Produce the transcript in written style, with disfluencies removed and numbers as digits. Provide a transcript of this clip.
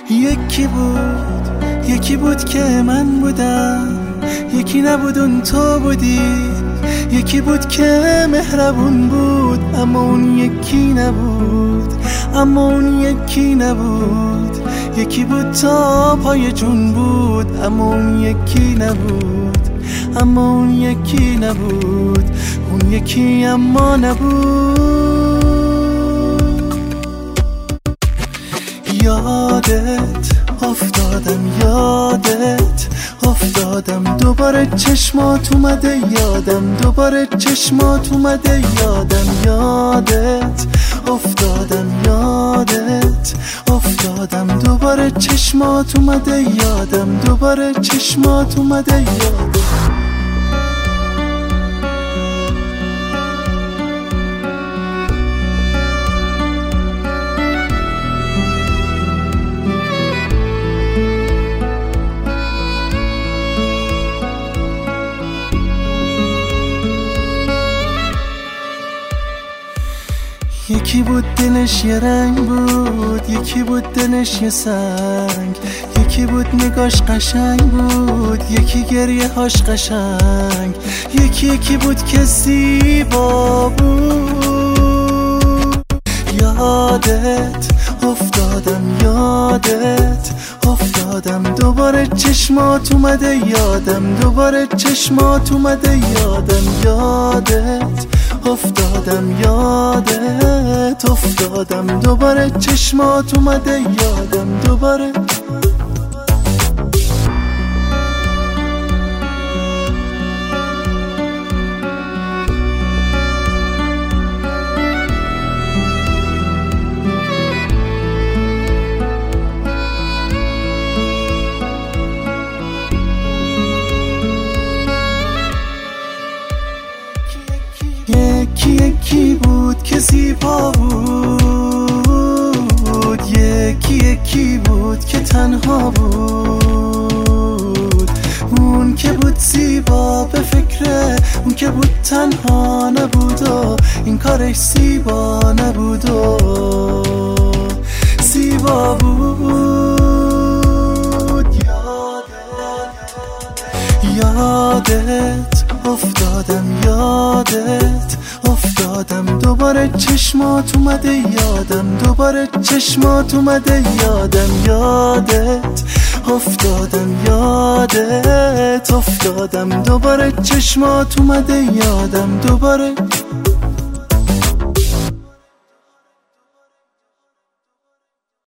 یکی بود که من بودم، یکی نبود اون تو بودی. یکی بود که مهربون بود، اما اون یکی نبود. یکی بود تا پای جون بود، اما اون یکی نبود. اون یکی اما نبود. یادت افتادم دوباره چشمات اومده یادم، یادت افتادم دوباره چشمات اومده یادم. یکی بود دلش یه رنگ بود، یکی بود دلش یه سنگ. یکی بود نگاش قشنگ بود، یکی گریه هاش قشنگ. یکی بود که زیبا بود. یادت افتادم دوباره چشمات اومده یادم. یادت افتادم دوباره چشمات اومده یادم. یکی بود که زیبا بود، یکی بود که تنها بود. اون که بود زیبا به فکره، اون که بود تنها نبود و این کارش زیبا نبود و زیبا بود. یادت افتادم دوباره چشمات اومده یادم. یادت افتادم دوباره چشمات اومده یادم.